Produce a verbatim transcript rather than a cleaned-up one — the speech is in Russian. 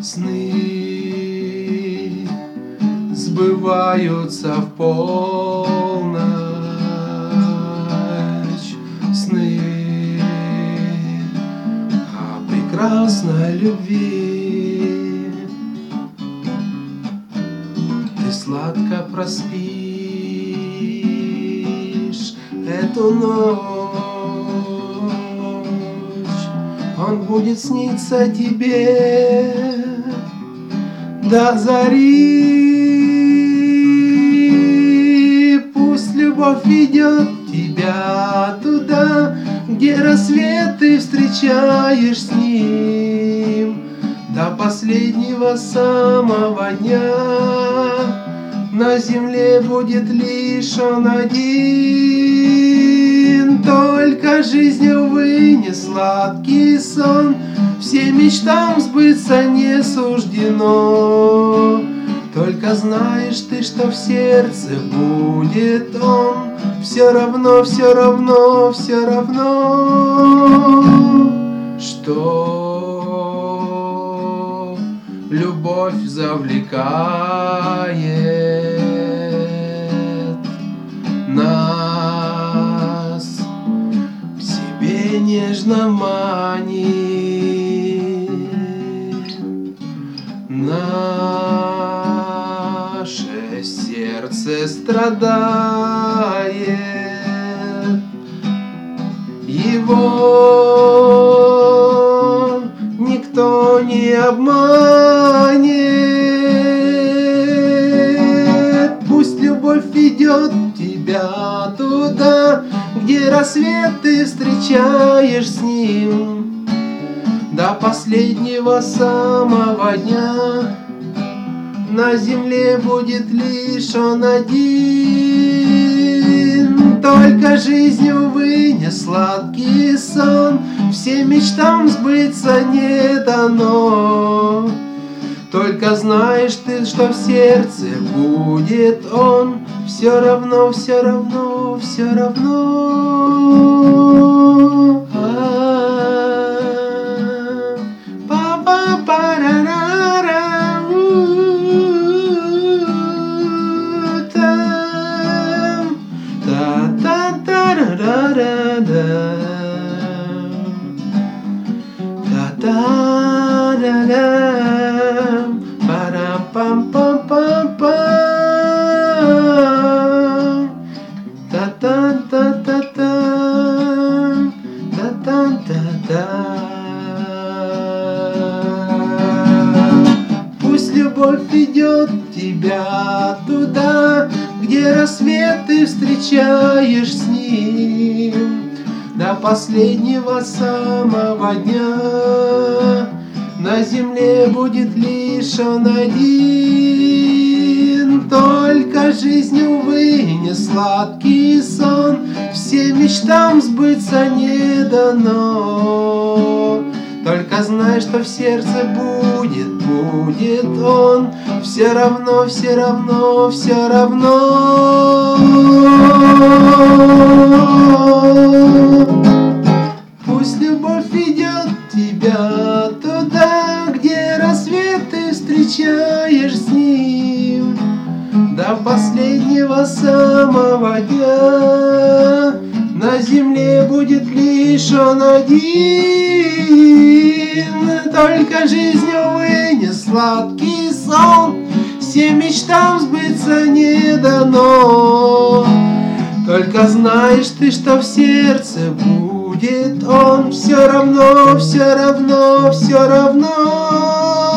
Сны сбываются в полночь, сны о прекрасной любви. Ты сладко проспишь эту ночь, он будет сниться тебе до зари. Пусть любовь ведет тебя туда, где рассвет ты встречаешь с ним. До последнего самого дня на земле будет лишь он один. Только жизнь, увы, не сладкий сон, всем мечтам сбыться не суждено. Только знаешь ты, что в сердце будет он, все равно, все равно, все равно, что любовь завлекает нас, к себе нежно манит. Наше сердце страдает, его никто не обманет. Пусть любовь ведет тебя туда, где рассвет ты встречаешь с ним. До последнего самого дня на земле будет лишь он один. Только жизнь, увы, не сладкий сон, всем мечтам сбыться не дано. Только знаешь ты, что в сердце будет он, все равно, все равно, все равно. Пусть любовь ведет тебя туда, где рассвет ты встречаешь с ним. До последнего самого дня на земле будет лишь он один. Только жизнь, увы, не сладкий сон, всем мечтам сбыться не дано. Только знай, что в сердце будет, будет он, все равно, все равно, все равно. Пусть любовь ведет тебя туда, где рассвет ты встречаешь с ним. До последнего самого дня на земле будет лишь он один. Только жизнь, увы, не сладкий сон, всем мечтам сбыться не дано. Только знаешь ты, что в сердце будет он, все равно, все равно, все равно.